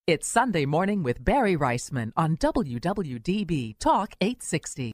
It's Sunday Morning with Barry Reisman on WWDB Talk 860.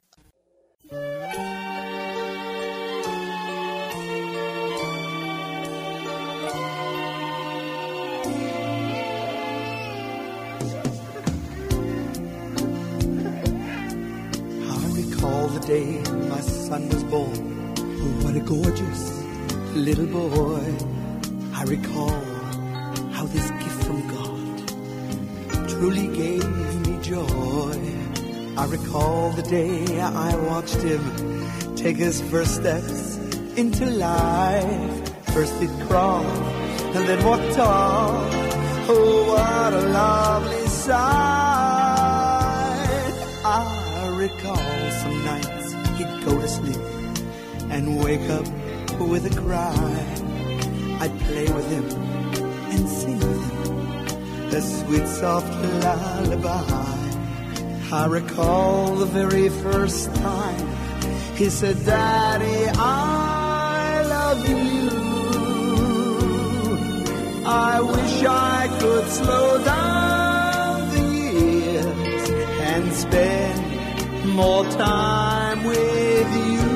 I recall the day my son was born. Oh, what a gorgeous little boy. I recall how this gift from God truly gave me joy. I recall the day I watched him take his first steps into life. First he'd crawl and then walked tall. Oh, what a lovely sight. I recall some nights he'd go to sleep and wake up with a cry. I'd play with him and sing with him a sweet soft lullaby. I recall the very first time he said, Daddy, I love you. I wish I could slow down the years and spend more time with you.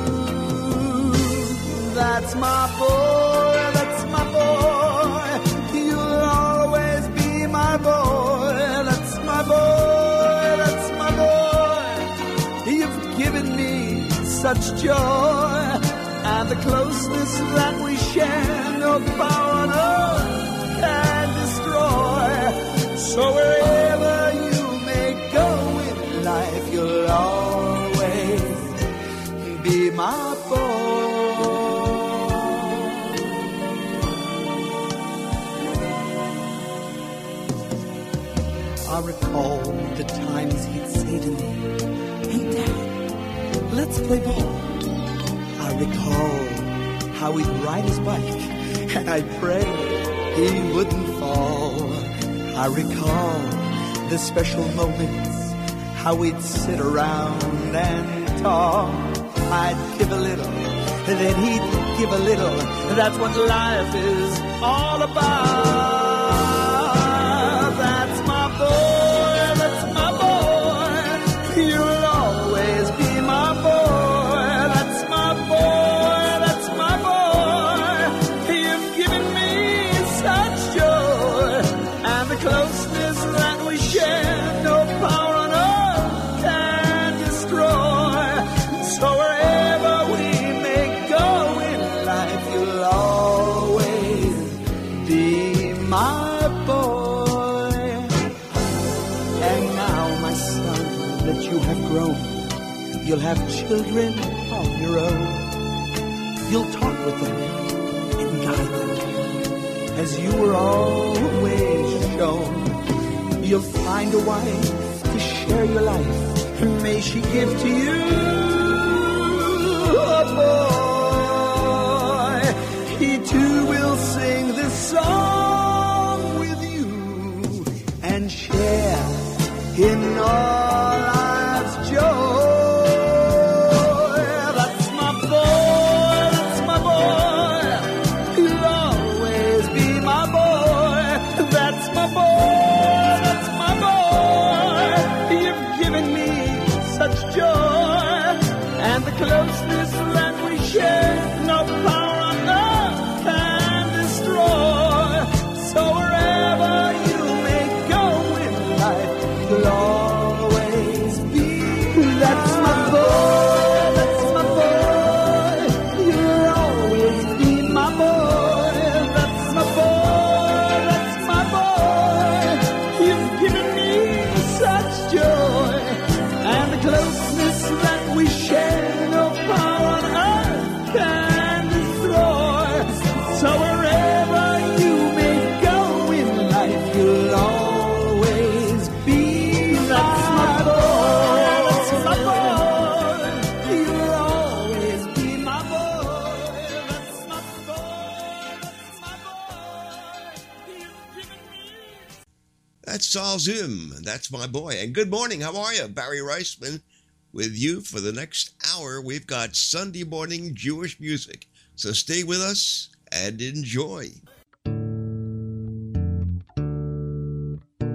That's my boy, that's my boy. You'll always be my boy. That's my boy, that's my boy. You've given me such joy, and the closeness that we share, no power on earth can destroy. So wherever you may go in life, you'll always be my boy. I recall the times he'd say to me, Hey Dad, let's play ball. I recall how he'd ride his bike, and I'd pray he wouldn't fall. I recall the special moments, how we'd sit around and talk. I'd give a little, then he'd give a little. That's what life is all about. That's my boy, that's my boy. You'll always be my boy. That's my boy, that's my boy. You've given me such joy, and the closeness that we share, no power on earth can destroy. So wherever we may go in life, you'll always be my boy. And now, my son, that you have grown, you'll have children of your own. You'll talk with them and guide them as you were always shown. You'll find a wife to share your life, and may she give to you a boy. He too will sing this song with you and share in all life's joy. That's my boy, that's my boy. You'll always be my boy. That's my boy, that's my boy. You've given me such joy, and the closeness that we share, no power on earth can destroy. So wherever you may go in life, you'll always be. That's my boy, that's my boy. You'll always be my boy. That's my boy, that's my boy. You've given me such joy, and the closeness that we share, no power on earth can destroy. So wherever you may go in life, you'll always be. That's my boy, that's my boy. You'll always be my boy. That's my boy, that's my boy. You've given me. That's Saul Zim. That's my boy. And good morning. How are you? Barry Reisman with you for the next hour. We've got Sunday morning Jewish music. So stay with us and enjoy.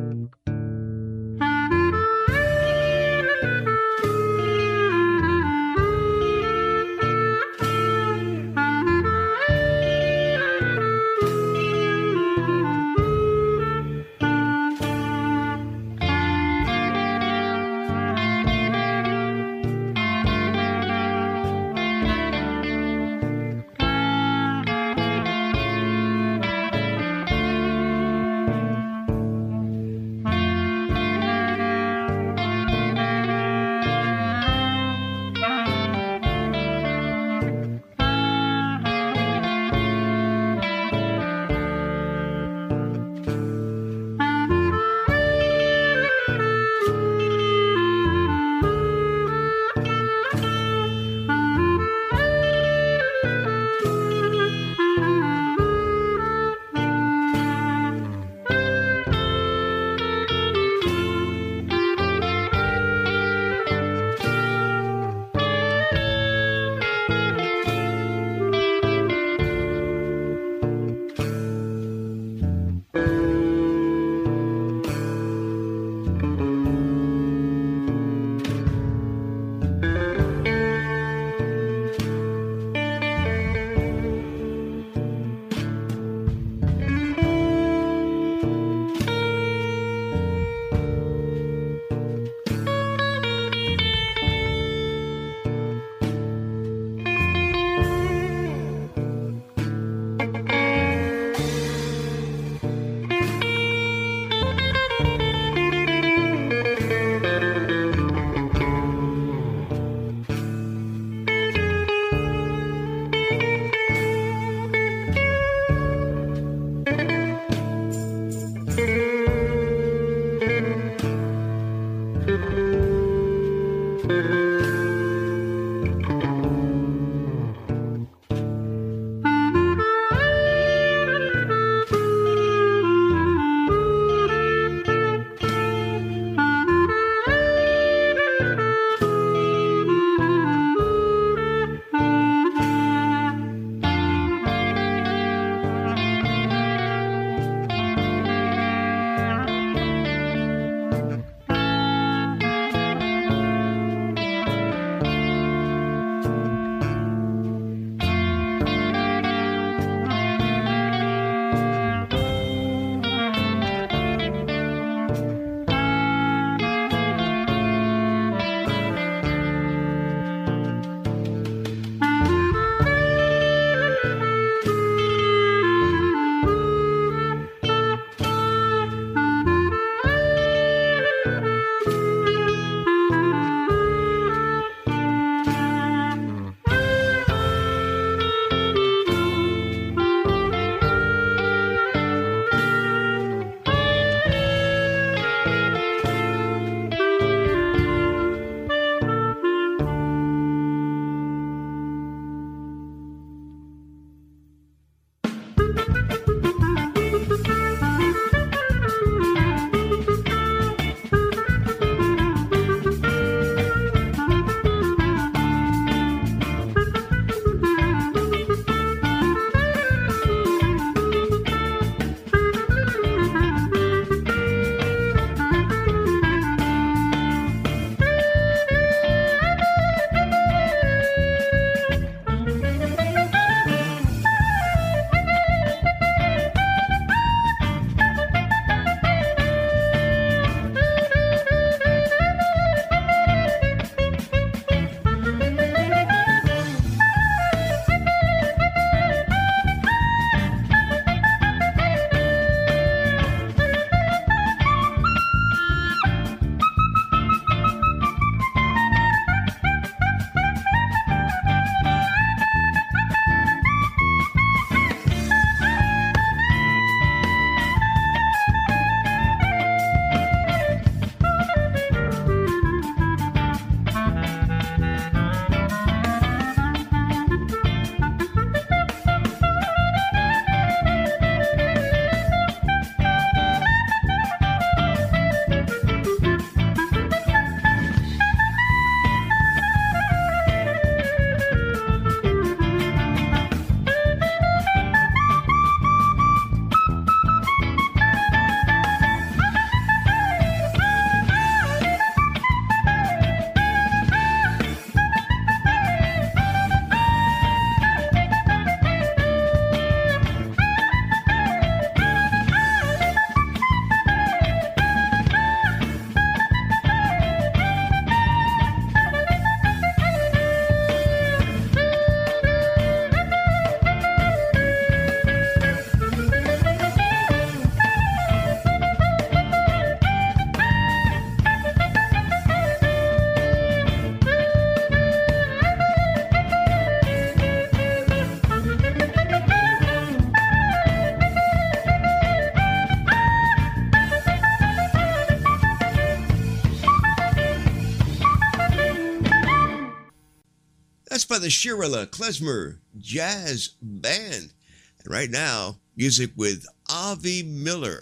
by the Shirla Klezmer Jazz Band. And right now, music with Avi Miller.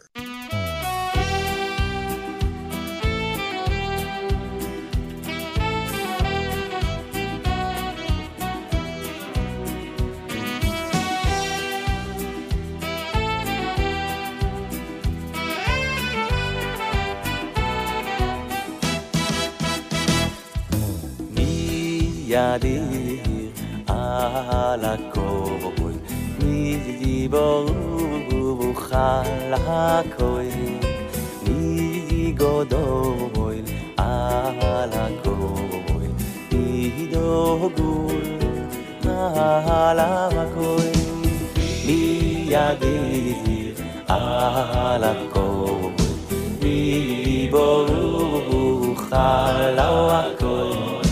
ידיר על הכל מי ברוך על הכל מי גדול על הכל מי דוגול על הכל מי ידיר על הכל מי ברוך על הכל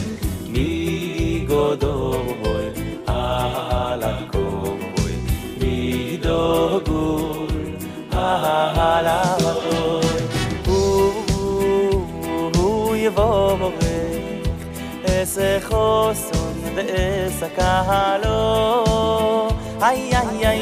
Godoy alakoy midogul alakoy yevore es khoson es kahalo ay ay ay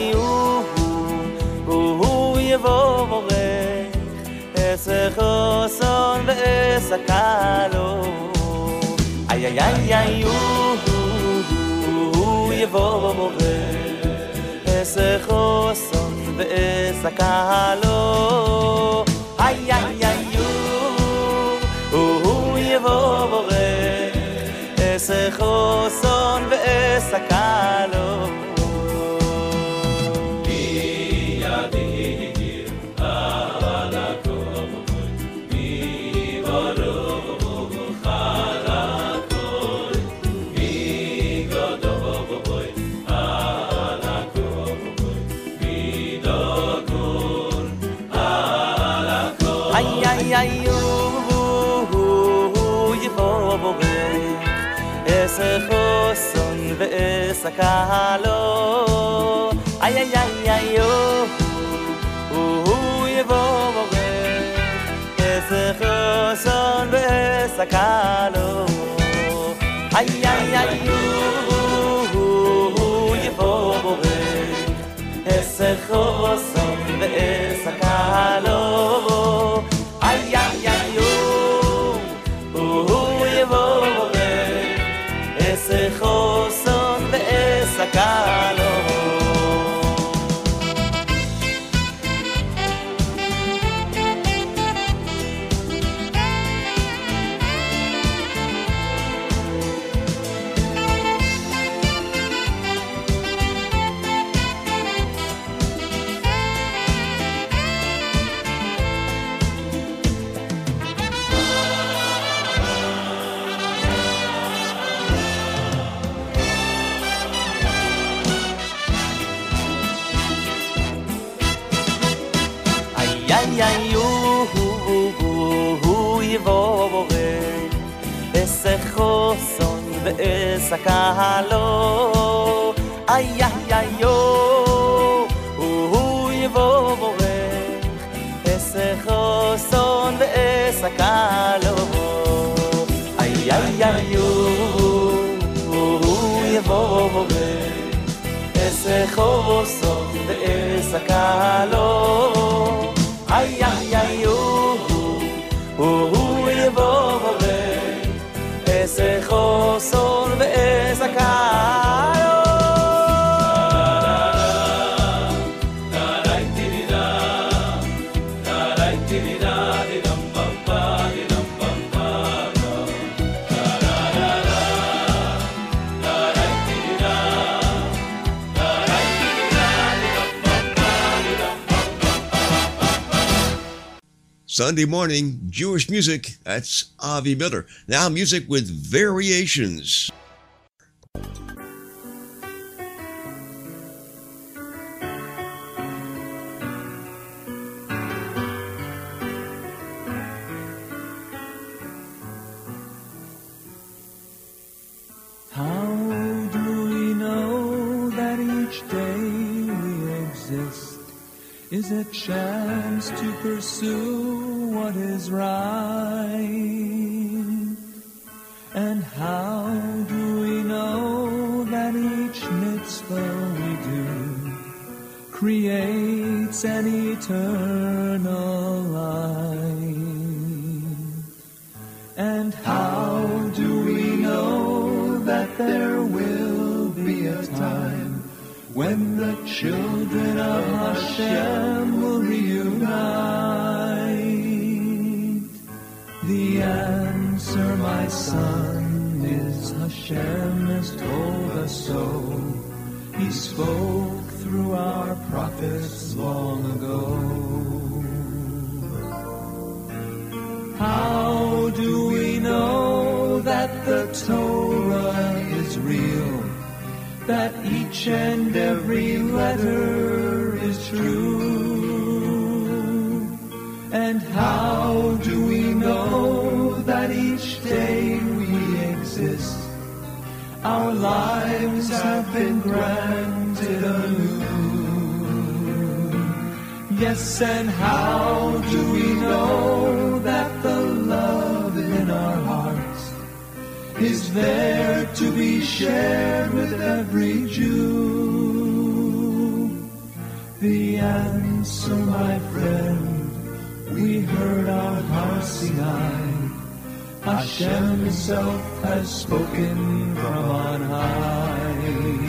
yevore es khoson es kahalo ay ay ay ay יבוא es khoson es kahalo ay ay ay יבוא es khoson es kahalo es khoson es kahalo ay ay ay ay yevor es khoson es kahalo ay ay ay yevor es khoson es kahalo ay ay ay yevor es khoson es kahalo khoson es kahalo ay ay ay yevor es khoson es kahalo ay ay ay yevor es khoson es kahalo ay ay ay yevor es khoson es kahalo Sunday morning Jewish music. That's Avi Miller. Now music with variations. How do we know that each day we exist is a chance to pursue what is right? And how do we know creates an eternal life. And how do we know that there will be a time when the children of Hashem will reunite? The answer, my son, is Hashem has told us so. He spoke through our prophets long ago. How do we know that the Torah is real? That each and every letter is true? And how do we know that each day we exist, our lives have been granted anew? Yes, and how do we know that the love in our hearts is there to be shared with every Jew? The answer, my friend, we heard our Har Sinai. Hashem himself has spoken from on high.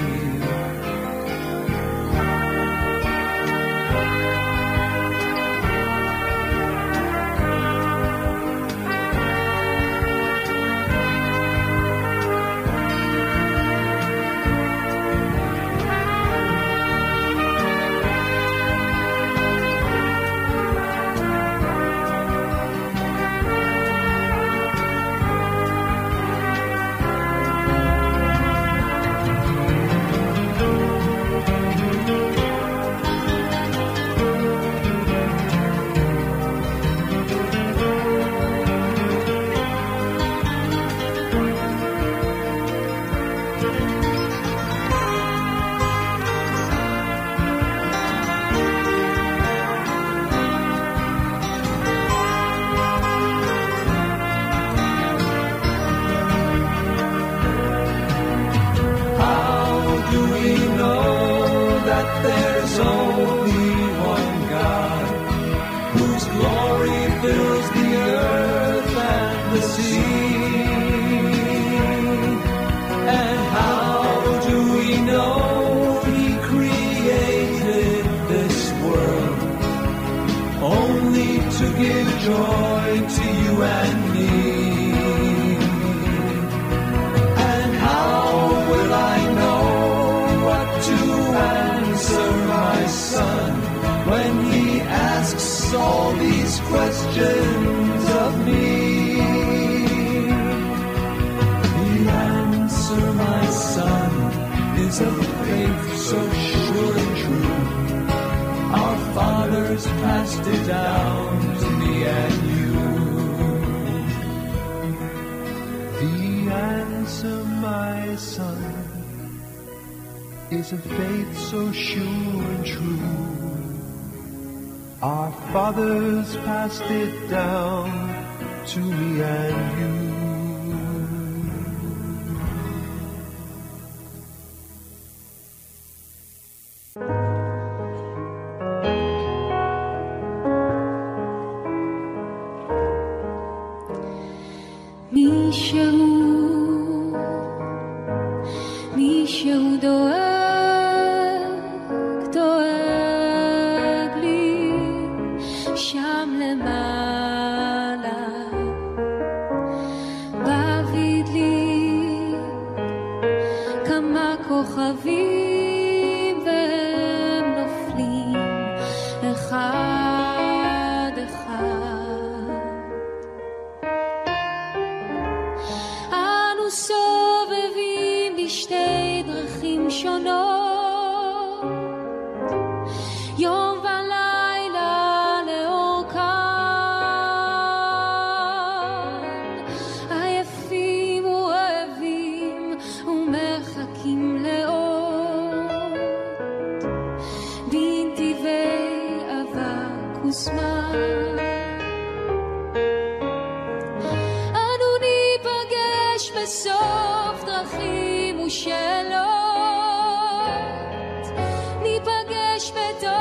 ניפגש בתוך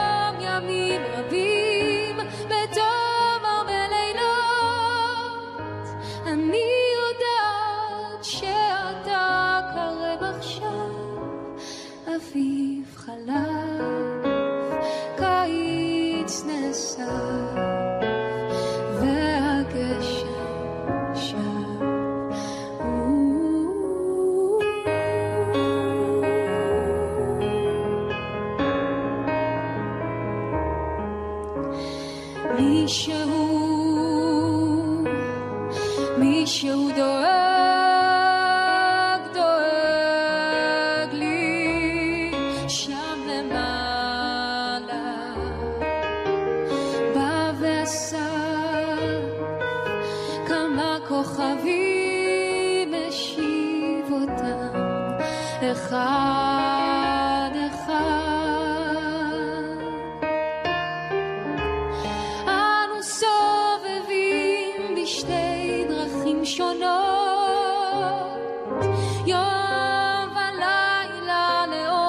מישהו דואג לי שם למעלה בא ואסף כמה כוכבים משיב אותם אחד אחד אנו סובבים בשתי דרכים שונות יום ולילה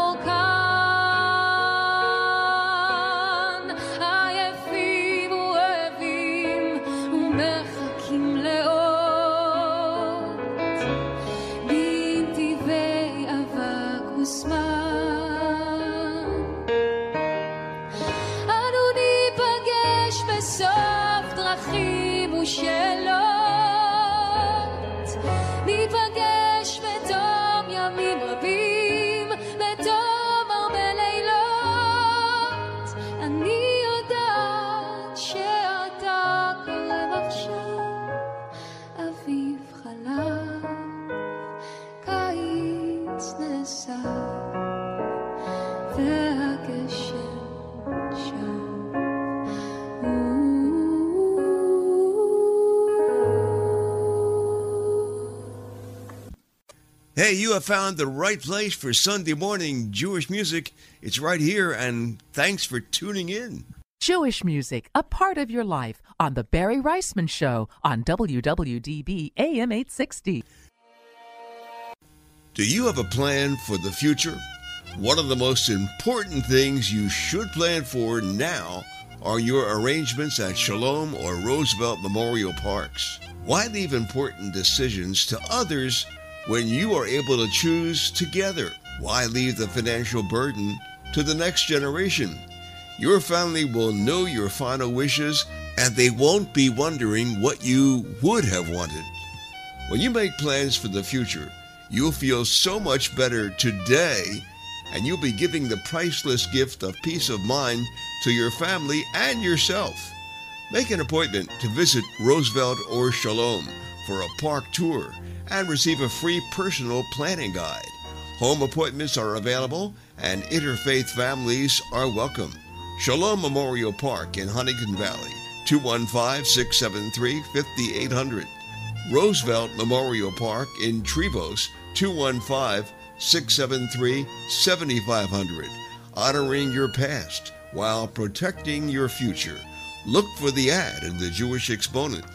לאורכן עייפים ואוהבים ומחכים לאות בנתיבי אבק וסמן אנו ניפגש בסוף דרכים ושאלות ניפגש בתום ימים רבים בתום הרבה לילות אני יודעת שאתה קרב עכשיו אביב חלף קיץ נאסף והגשם שם Hey, you have found the right place for Sunday morning Jewish music. It's right here, and thanks for tuning in. Jewish music, a part of your life, on The Barry Reisman Show on WWDB AM 860. Do you have a plan for the future? One of the most important things you should plan for now are your arrangements at Shalom or Roosevelt Memorial Parks. Why leave important decisions to others when you are able to choose together? Why leave the financial burden to the next generation? Your family will know your final wishes, and they won't be wondering what you would have wanted. When you make plans for the future, you'll feel so much better today, and you'll be giving the priceless gift of peace of mind to your family and yourself. Make an appointment to visit Roosevelt or Shalom for a park tour and receive a free personal planning guide. Home appointments are available and interfaith families are welcome. Shalom Memorial Park in Huntington Valley, 215-673-5800. Roosevelt Memorial Park in Trevose, 215-673-7500. Honoring your past while protecting your future. Look for the ad in the Jewish Exponent.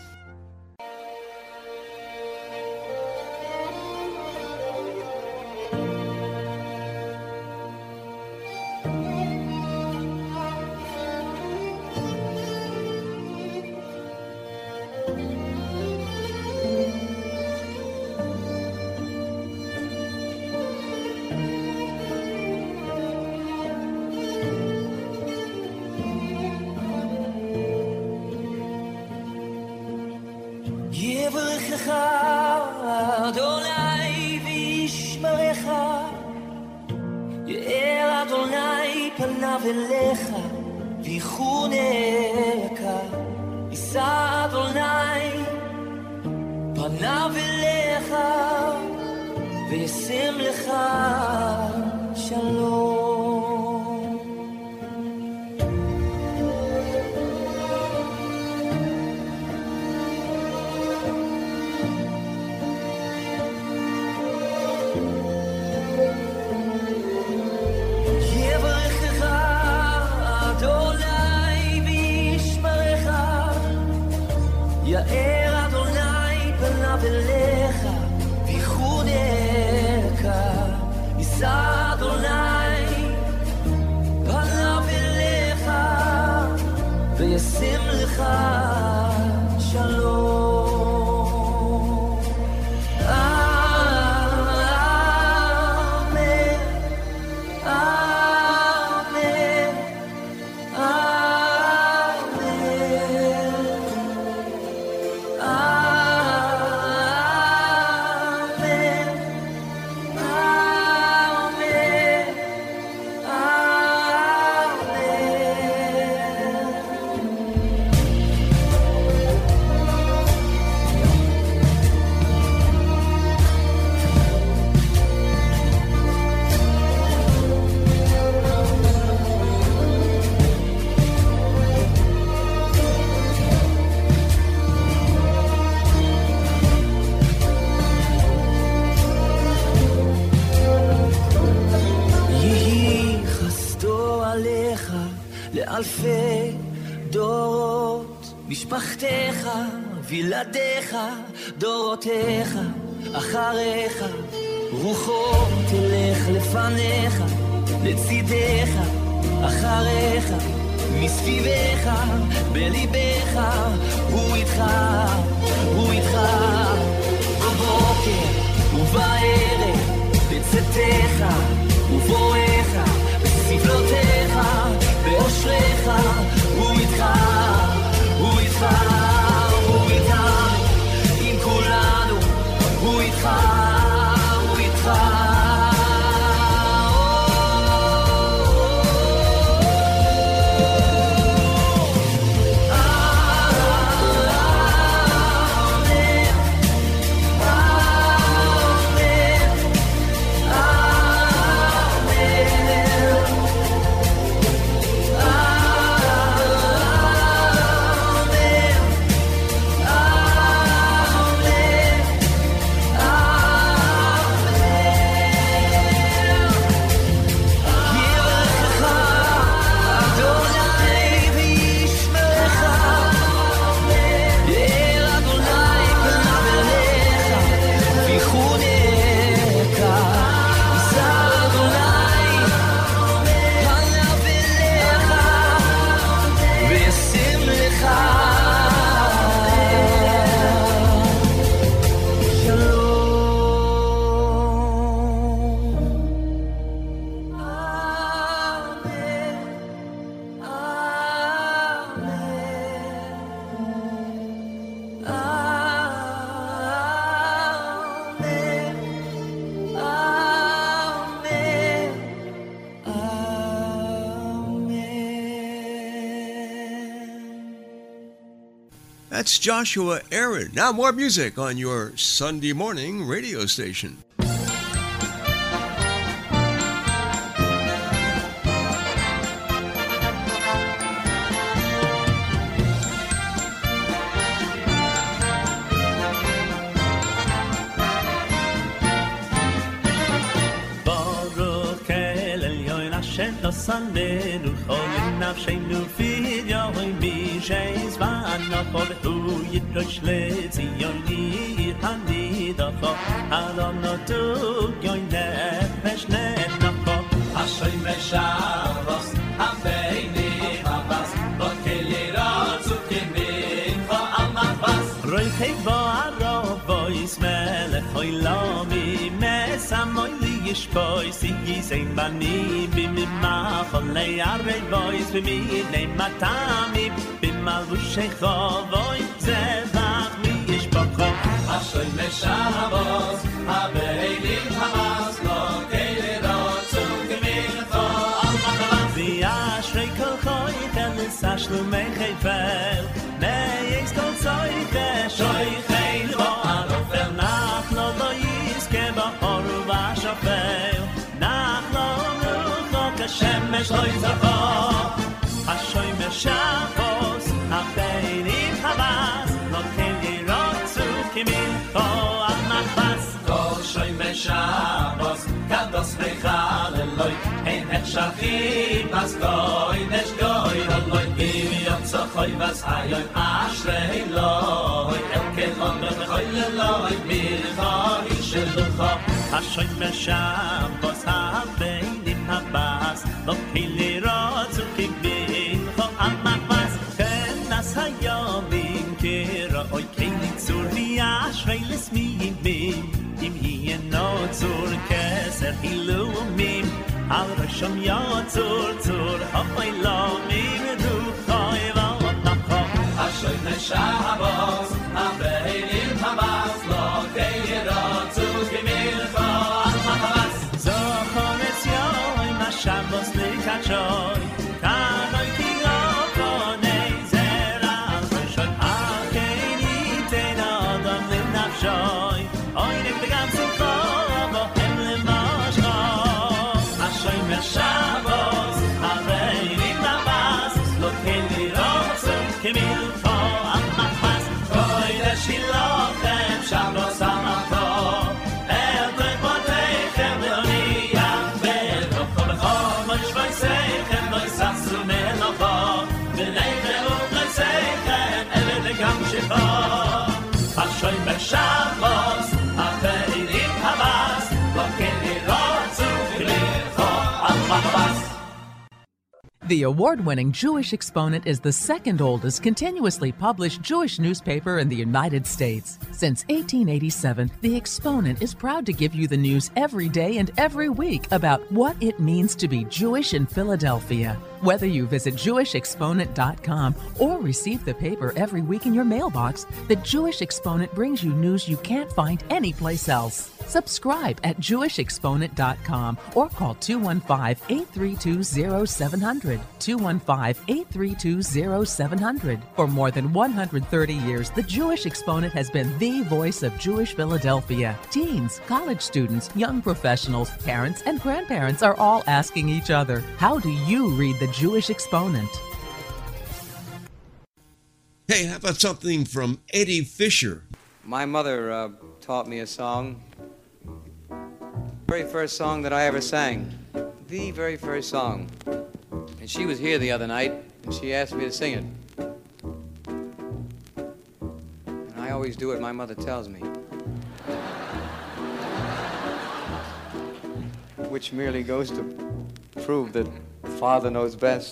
לכתך, וילדיך, דורותיך, אחריך, רוחו תלך לפניך, לצידך, אחריך, מסביבך, בליבך, הוא איתך, הוא איתך. בבוקר ובערב, בצאתך ובואך, בסבלותיך, באושריך, הוא איתך, הוא איתך, הוא איתנו, עם כולנו, הוא איתך, הוא איתך. That's Joshua Aaron. Now more music on your Sunday morning radio station. Sanenu cholim nafshenu fid yoy mi sheis v'anachol hu yitrosh letziyoni hanidachol halonotu yoy nefesh nenachol Hashem meshavos habeini havas lo kelirotzu kimincho amavas roichei bo'aro vois melech oilami mesamoy Yishpoy sigi sein bani bimma kholay arei boys bimi nei matami bimal shekhoy zevach mi yishpokho ashoy meshavos habeilim hamas lo keledot zugemin fo almachas vi ashrei kolkhoy khalis ashlu mekhavel nei is kol soy shoy khayl bo arofer nach lo yiske ba orva shafel nach lo shemesh loy zava ashoy meshavos habeilim hamas lo keledot zugemin fo almachas kol shoy meshavos kados mechal loy ein et shachim as goy nesh goy loy bim tsoy vas hayoy ashrei loy el kelon bechoy loy mir khoy shelcha ashoy meshavos habeilim hamas lo keledot zugemin fo almachas kenas hayomim kira oy kelit zur vi ashrei lesmi im no zur keser ilumim al rasham ya zur hoy lo mi du khoy va nakho ashoy meshavos habeilim hamas lo keledot zugemin fo almachas zochones yoy mashavos likachoy kanoy kiyokonei zera rashon akeni tena adam linafshoy oy nek beganze kovo hem lemashcho ashoy meshavos habeilim hamas lo keledot zugemin fo almachas koy Ashoy Shabbos, Ateirim Habas, Lokenirotzu V'Lecho Al-Mabas. The award-winning Jewish Exponent is the second oldest continuously published Jewish newspaper in the United States. Since 1887, The Exponent is proud to give you the news every day and every week about what it means to be Jewish in Philadelphia. Whether you visit JewishExponent.com or receive the paper every week in your mailbox, the Jewish Exponent brings you news you can't find anyplace else. Subscribe at JewishExponent.com or call 215-832-0700. 215-832-0700. For more than 130 years, the Jewish Exponent has been the voice of Jewish Philadelphia. Teens, college students, young professionals, parents, and grandparents are all asking each other, how do you read the Jewish Exponent? Hey, how about something from Eddie Fisher? My mother taught me a song. Very first song that I ever sang. The very first song. And she was here the other night, and she asked me to sing it. And I always do what my mother tells me. Which merely goes to prove that Father knows best.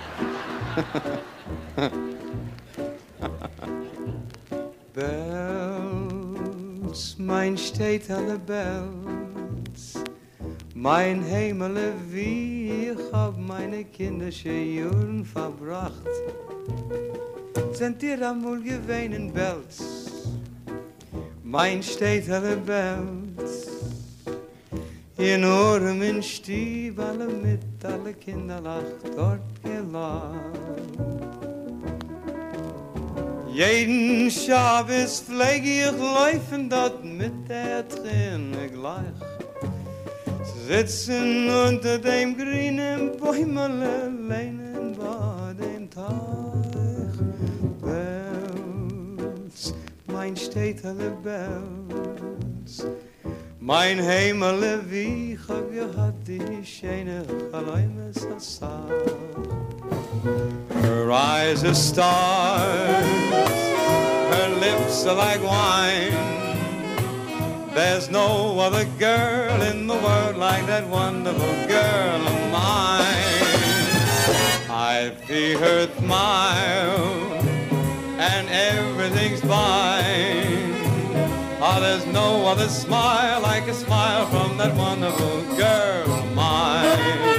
Bells, mein steht alle Bells, mein Himmel, wie ich hab meine kindische Juren verbracht. Sind dir amul gewähnen Bells, mein steht alle Bells, in Ohren, in Stieb, alle mit, alle Kinder lacht dort gelacht. Jeden Schabes pflege ich laufen dort mit der Träne gleich. Sitzen unter dem grünen Bäumele, lehnen bei dem Teich. Bells, mein steht alle Bells, mein Himmel, wie ich hab gehad die schöne Chaleimes Hassach. Her eyes are stars, her lips are like wine. There's no other girl in the world like that wonderful girl of mine. I see her smile and everything's fine. Oh, there's no other smile like a smile from that wonderful girl of mine.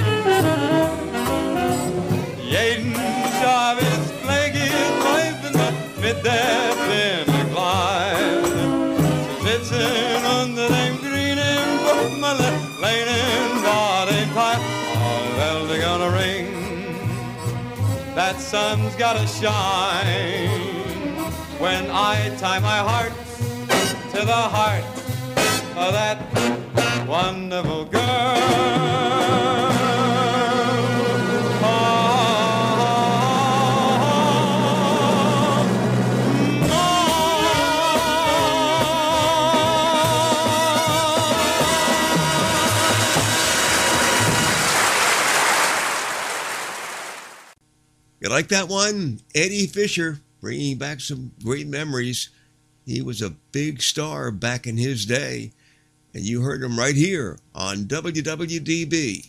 Jeden Schabes pflege ich laufen mit der Träne gleich. Sitzen unter dem grünen Baumele, lehnen bei dem Teich. All bells are gonna ring, that sun's gotta shine. When I tie my heart to the heart of that wonderful girl. You like that one? Eddie Fisher, bringing back some great memories. He was a big star back in his day, and you heard him right here on WWDB.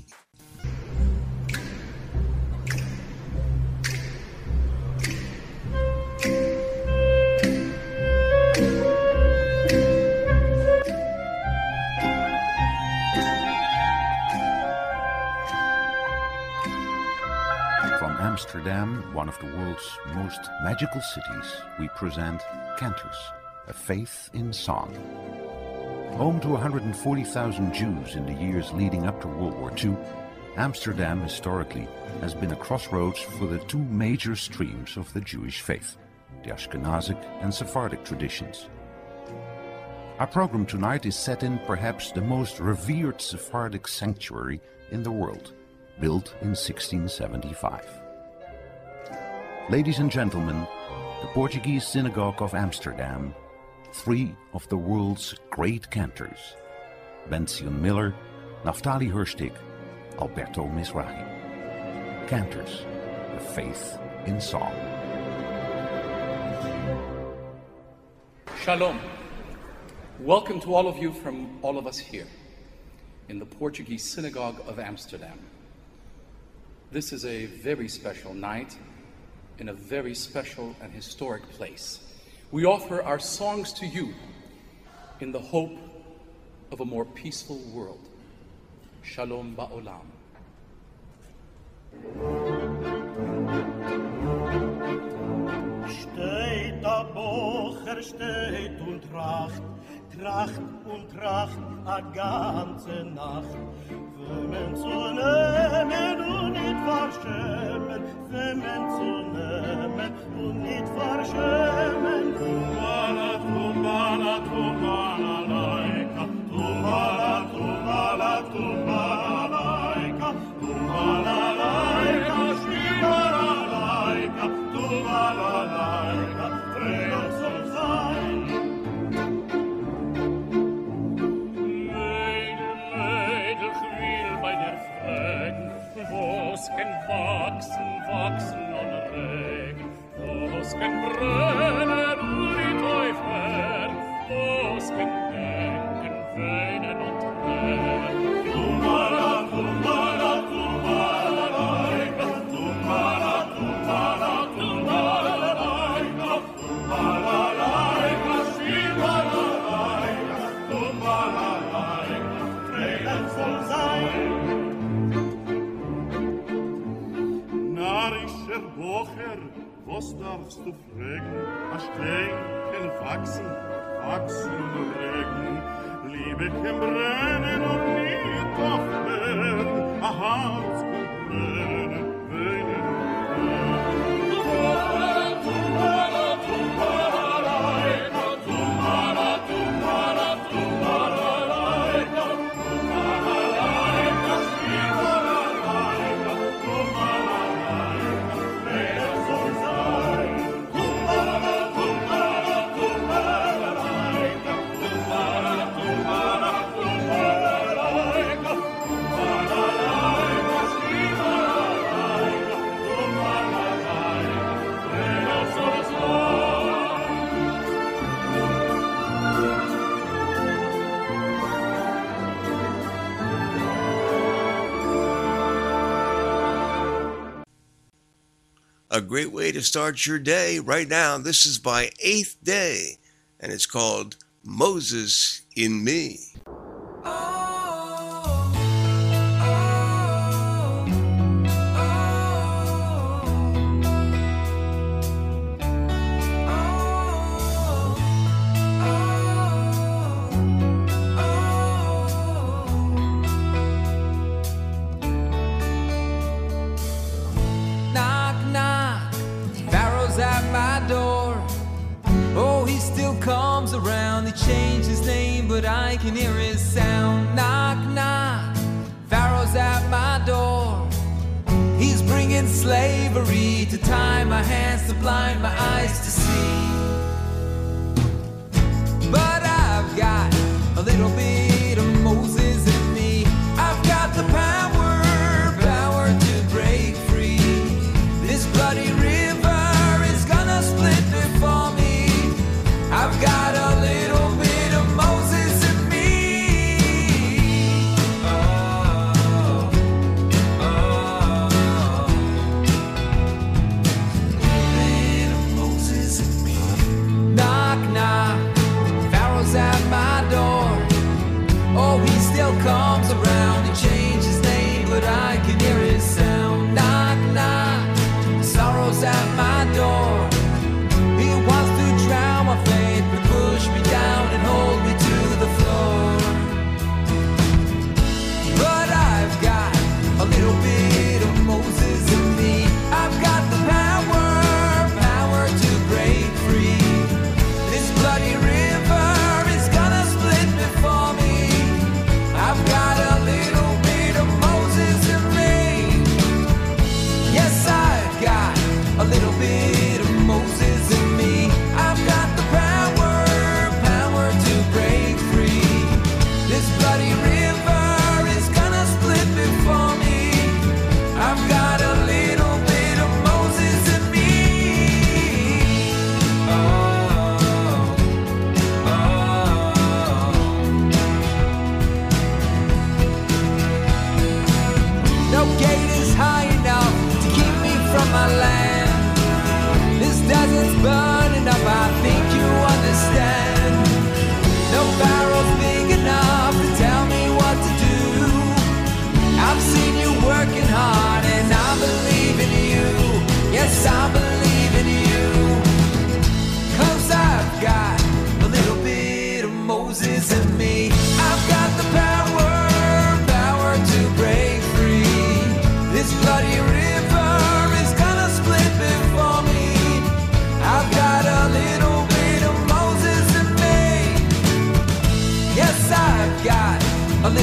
From Amsterdam, one of the world's most magical cities, we present Cantors, a faith in song. Home to 140,000 Jews in the years leading up to World War II, Amsterdam historically has been a crossroads for the two major streams of the Jewish faith, the Ashkenazic and Sephardic traditions. Our program tonight is set in perhaps the most revered Sephardic sanctuary in the world, built in 1675. Ladies and gentlemen, the Portuguese Synagogue of Amsterdam, three of the world's great cantors, Ben-Zion Miller, Naftali Herstig, Alberto Mizrahi. Cantors, the faith in song. Shalom. Welcome to all of you from all of us here in the Portuguese Synagogue of Amsterdam. This is a very special night in a very special and historic place. We offer our songs to you in the hope of a more peaceful world. Shalom ba'olam. Steht der Bocher, steht und tracht, tracht und tracht a ganze Nacht. Wemmen zu nehmen und nicht verschämen, wemmen zu nehmen und nicht verschämen. Tumbala, tumbala, tumbala, laika, tumbala, tumbala, tumbala, laika, tumbala, laika, shibala, laika, tumbala, laika, Freedom soll sein. Was kann wachsen, wachsen und regen? Was kann brennen und die Teufel? Was kann denken, weinen und tränen? Tumbala, tumbala, tumbala, laika, tumbala, tumbala, tumbala, laika, tumbala, laika, shibala, laika, tumbala, laika, Frieden soll sein. Narischer Bocher, was darfst du fragen? A Stein kann wachsen, wachsen und regen. Liebe kann brennen und nicht aufhören. A Herz kann brennen, weinen und brennen. Tumbala, tumbala, tumbala, laika, tumbala, tumbala, tumbala, laika, tumbala, laika, shibala, laika, tumbala, laika, Freedom soll sein. Tumbala, tumbala, tumbala, laika, tumbala, tumbala, tumbala, laika, tumbala, laika, shibala, laika, tumbala, laika, Freedom soll sein. A great way to start your day right now. This is by Eighth Day, and it's called Moses in Me. Knock, knock, Pharaoh's at my door. Oh, he still comes around. He changed his name, but I can hear his sound. Knock, knock, Pharaoh's at my door. He's bringing slavery to tie my hands, to blind my eyes to see. But I've got a little bit of Moses in me. I've got the power to break free. This bloody river is gonna split before me. I've got a little bit of Moses in me. Oh, oh, bit of Moses in me.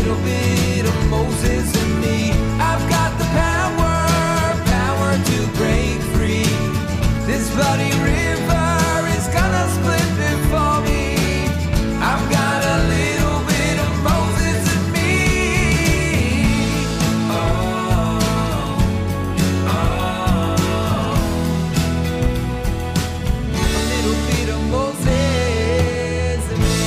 little bit of Moses in me. I've got the power to break free. This bloody river is gonna split before me. I've got a little bit of Moses in me. A little bit of Moses in me.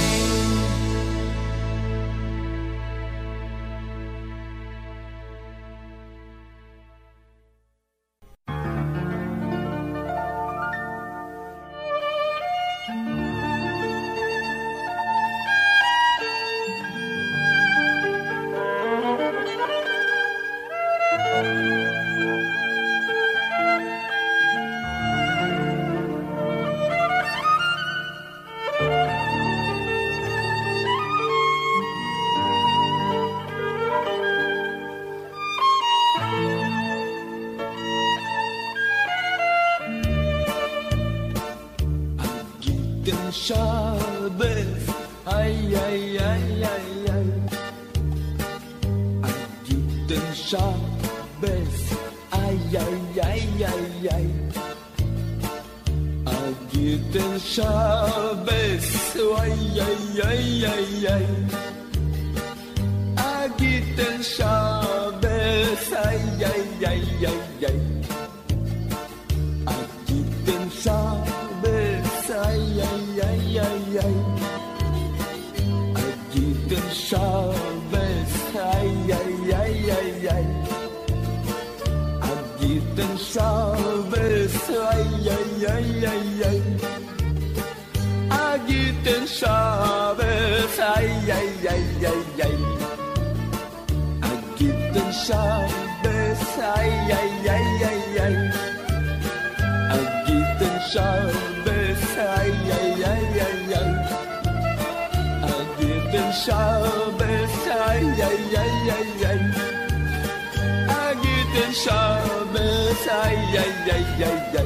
Shabbos, ay, ay, ay, ay, ay. Agiten Shabbos, ay, ay, ay, ay, ay. Agiten Shabbos, ay, ay, ay, ay, ay. Agiten Shabbos, ay, ay, ay, ay, ay. Agiten Shabbos, ay, ay, ay, ay, ay. Agiten Shabbos, ay, ay, ay, ay, ay. Agiten Shabbos, ay, ay, ay, ay, ay. Agiten Shabbos, ay, ay, ay, ay, ay. Agiten Shabbos, ay, ay, ay, ay, ay. Agiten Shabbos, ay, ay, ay, ay, ay. Agiten Shabbos, ay, ay, ay, ay, ay. Agiten Shabbos, ay, ay, ay, ay, ay.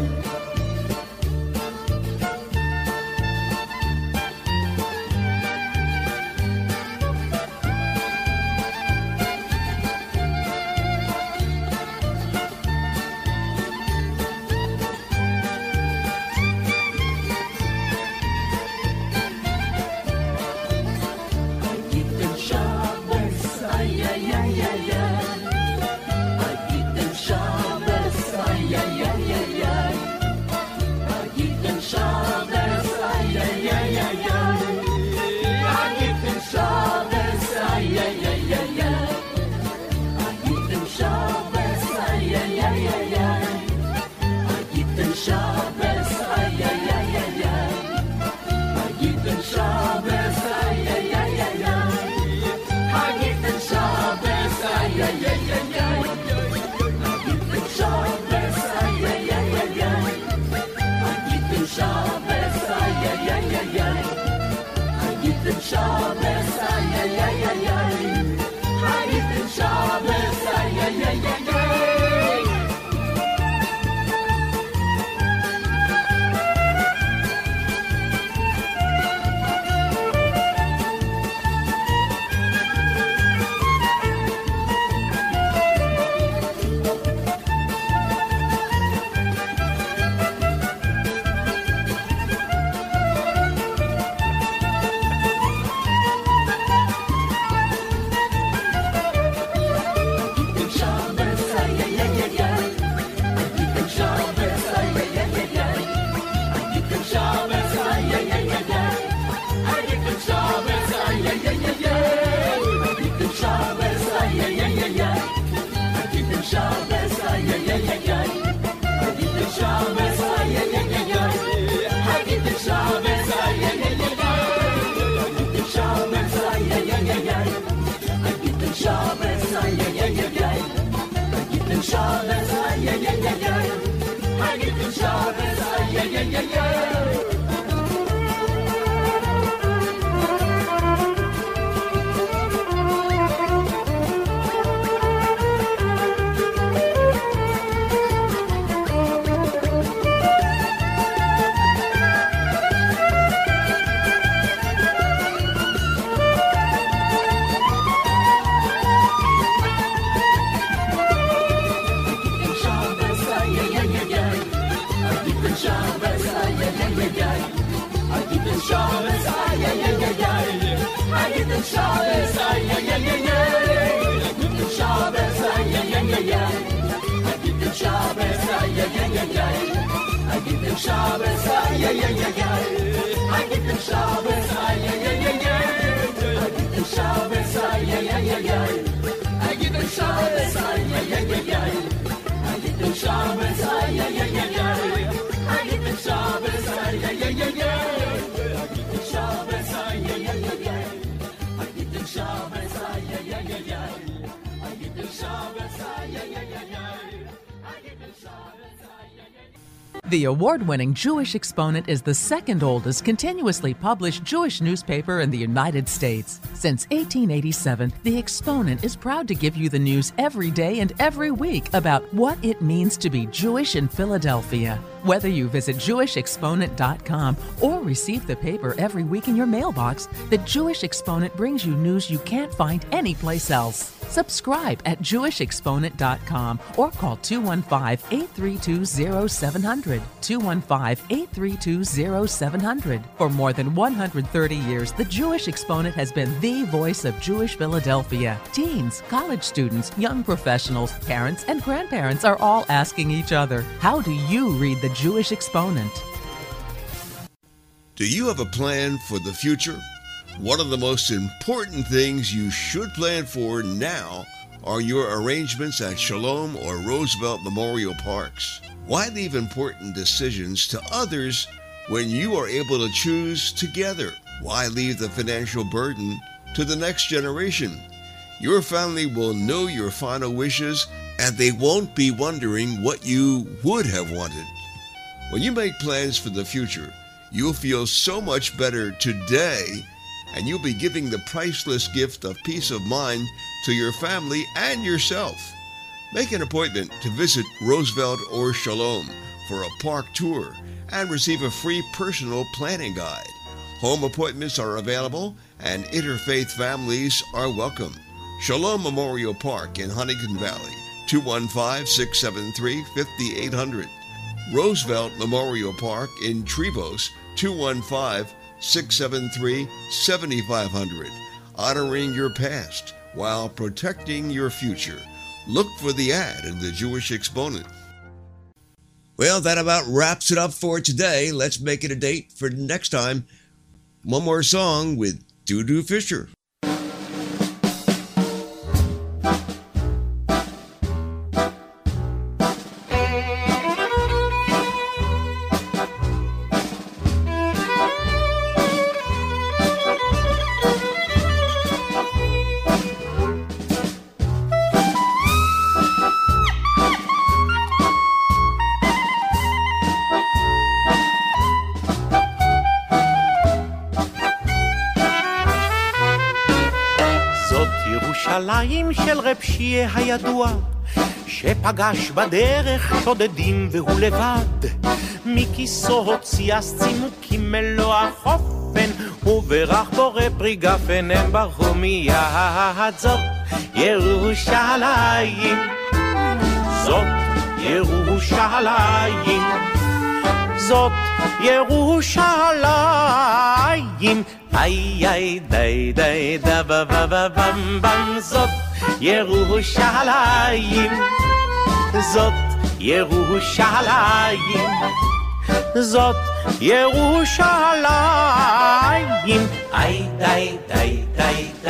Shabbos, ay, ay, ay, ay, ay. I give them Shabbos, ay, ay, ay, ay, ay. I give them Shabbos, ay, ay, ay, ay, ay. I give them Shabbos, ay, ay, ay, ay, ay. I give them Shabbos, ay, ay, ay, ay, ay. I give them Shabbos, ay, ay, ay, ay, ay. I give them Shabbos, ay, ay, ay, ay, ay. I give them Shabbos, ay, ay, ay, ay, ay. I give them Shabbos, ay, ay, ay, ay, ay. I give them Shabbos, ay, ay, ay, ay, ay. I give them Shabbos, ay, ay, ay, ay, ay. I give them Shabbos, ay, ay, ay, ay, ay. I give them Shabbos, ay, ay, ay, ay, ay. I give them Shabbos, ay, ay, ay, ay. The award-winning Jewish Exponent is the second oldest continuously published Jewish newspaper in the United States. Since 1887, The Exponent is proud to give you the news every day and every week about what it means to be Jewish in Philadelphia. Whether you visit JewishExponent.com or receive the paper every week in your mailbox, the Jewish Exponent brings you news you can't find anyplace else. Subscribe at JewishExponent.com or call 215-832-0700. 215-832-0700. For more than 130 years, the Jewish Exponent has been the voice of Jewish Philadelphia. Teens, college students, young professionals, parents, and grandparents are all asking each other, how do you read the Jewish Exponent? Do you have a plan for the future? One of the most important things you should plan for now are your arrangements at Shalom or Roosevelt Memorial Parks. Why leave important decisions to others when you are able to choose together? Why leave the financial burden to the next generation? Your family will know your final wishes and they won't be wondering what you would have wanted. When you make plans for the future, you'll feel so much better today, and you'll be giving the priceless gift of peace of mind to your family and yourself. Make an appointment to visit Roosevelt or Shalom for a park tour and receive a free personal planning guide. Home appointments are available and interfaith families are welcome. Shalom Memorial Park in Huntington Valley, 215-673-5800. Roosevelt Memorial Park in Trevose, 215-673-7500. Honoring your past while protecting your future. Look for the ad in the Jewish Exponent. Well, that about wraps it up for today. Let's make it a date for next time. One more song with Dudu Fisher. ירושלים של רב שיהיה הידוע, שפגש בדרך שודדים והוא לבד, מכיסו הוציא צימוקים מלוא החופן, וברך בורא פרי גפן, הם ברחו מיד. זאת ירושלים, זאת ירושלים, זאת ירושלים, איי איי די די דה בה בה בה בם בם. זאת ירושלים, זאת ירושלים, זאת ירושלים, איי די די די די.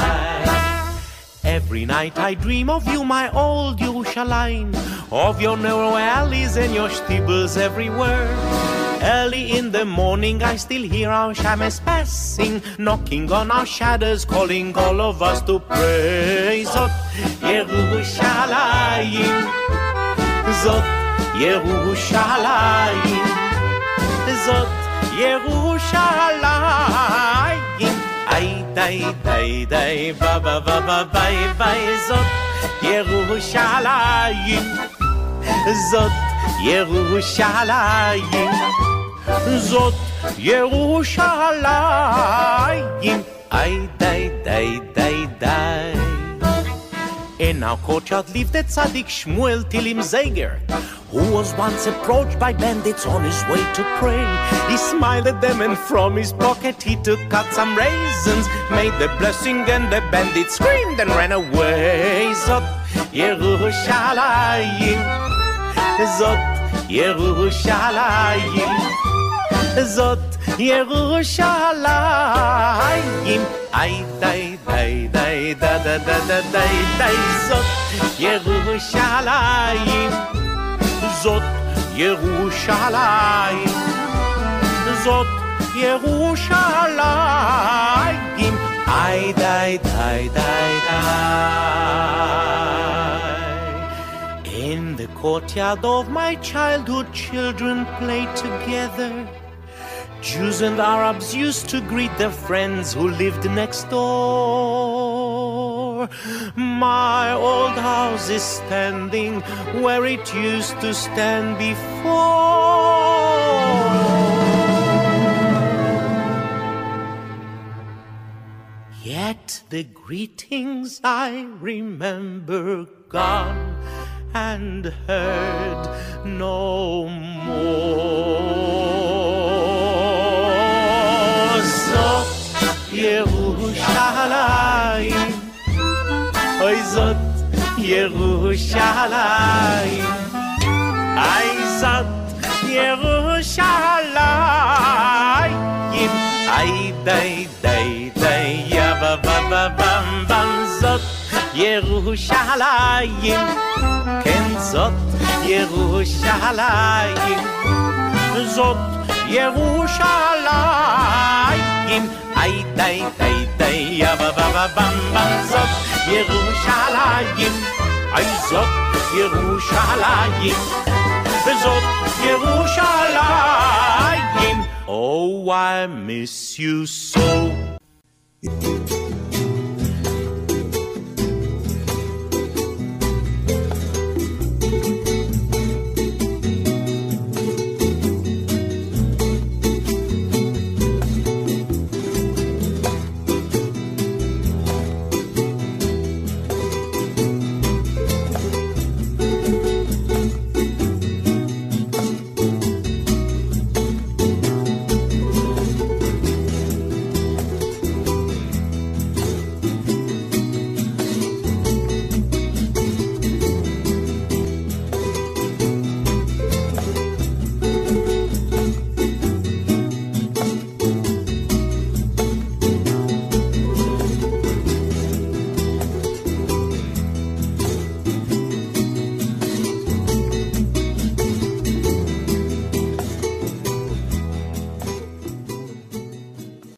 Every night I dream of you, my old Yerushalayim, of your narrow alleys and your steebles everywhere. Early in the morning I still hear our shames passing, knocking on our shadows, calling all of us to pray. Zot Yerushalayim, Zot Yerushalayim, Zot Yerushalayim, ay day day day ba ba ba ba bye bye. Zot Yerushalayim, Zot Yerushalayim, זאת ירושלים, איי די די די די. In our courtyard lived the tzaddik Shmuel Tilim Zeger, who was once approached by bandits on his way to pray. He smiled at them and from his pocket he took out some raisins, made the blessing and the bandits screamed and ran away. Zot Yerushalayim, Zot Yerushalayim, Zot Yerushalayim, ay day day day da da da da day day. Zot Yerushalayim, Zot Yerushalayim, Zot Yerushalayim, ay day day day day. In the courtyard of my childhood, children played together. Jews and Arabs used to greet their friends who lived next door. My old house is standing where it used to stand before. Yet the greetings I remember gone and heard no more. Zot Yerushalayim, oy Zot Yerushalayim, ay Zot Yerushalayim, ay day day day ya ba ba ba bam bam. Zot Yerushalayim, ken Zot Yerushalayim, Zot Yerushalayim, ay day day day ya ba ba ba bam bam. Zot Yerushalayim, ay Zot Yerushalayim, Zot Yerushalayim. Oh, I miss you so.